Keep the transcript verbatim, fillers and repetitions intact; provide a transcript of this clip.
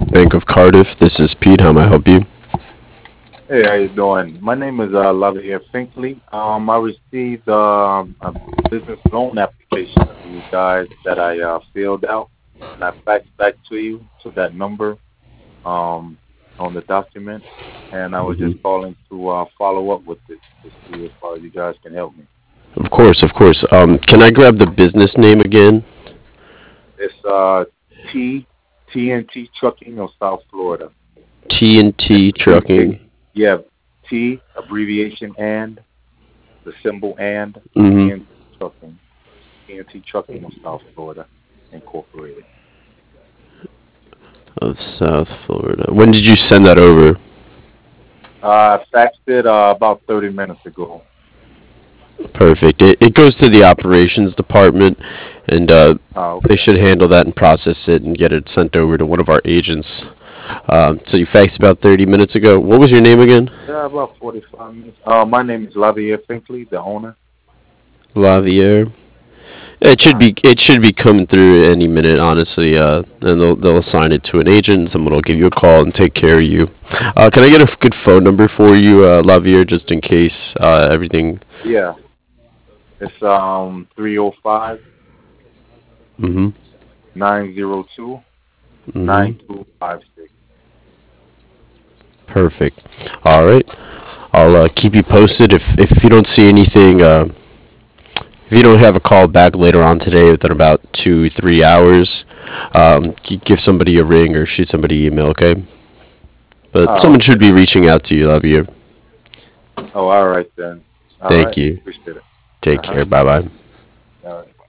Bank of Cardiff. This is Pete. How may I help you? Hey, how you doing? My name is uh, Lavier Finkley. Um, I received um, a business loan application from you guys that I uh, filled out, and I faxed back to you to that number um, on the document, and I was hmm just calling to uh, follow up with it to see if uh, you guys can help me. Of course, of course. Um, can I grab the business name again? It's uh, T T N T Trucking of South Florida. It's T and T abbreviation, Trucking. yeah, T abbreviation and the symbol and hmm T N T Trucking. T N T Trucking of South Florida Incorporated. Of South Florida. When did you send that over? Uh, I faxed it uh, about thirty minutes ago. Perfect. It, it goes to the operations department, and uh, Uh, they okay. should handle that and process it and get it sent over to one of our agents. Um, so you faxed about thirty minutes ago. What was your name again? Yeah, about forty-five minutes. Uh, my name is Lavier Finkley, the owner. Lavier. It should Uh, be it should be coming through any minute, honestly. Uh, and they'll they'll assign it to an agent. And someone will give you a call and take care of you. Uh, can I get a f- good phone number for you, uh, Lavier, just in case uh, everything? yeah, it's um three oh five Mm-hmm. nine oh two Mm-hmm. nine two five six. Perfect. All right. I'll uh, keep you posted if if you don't see anything. Uh, if you don't have a call back later on today within about two three hours, um, g- give somebody a ring or shoot somebody an email. Okay. But Oh, someone okay. should be reaching out to you, Lavier. Oh, all right then. All Thank right. you. Appreciate it. Take Uh huh. care. Bye bye. All right.